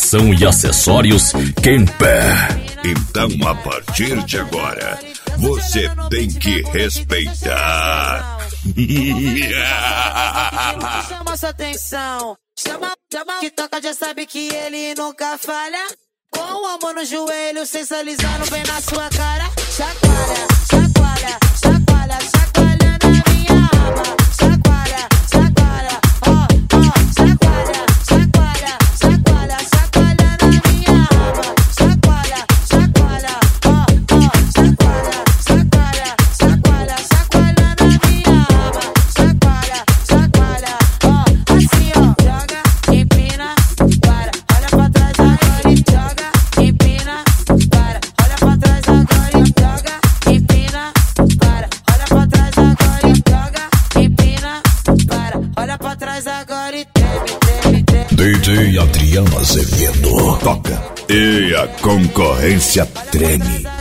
decoração e acessórios Kemper. Então, a partir de agora, você tem que respeitar. Chama sua atenção. Chama, que toca já sabe que ele nunca falha. Com a mão no joelho, sensualizando bem na sua cara. Chacoalha, chacoalha, chacoalha, chacoalha na minha aba. Chacoalha, chacoalha, ó, chacoalha, chacoalha, chacoalha, chacoalha na minha aba. Chacoalha, chacoalha, ó, chacoalha, chacoalha, chacoalha, chacoalha na minha aba. Chacoalha, chacoalha, ó, assim ó. Joga, empina, para, olha pra trás agora e joga, empina, para, olha pra trás agora e joga, empina, para, olha pra trás agora e joga, empina, para, olha pra trás agora e treme, treme, treme. DJ Adriano Azevedo toca e a concorrência treme.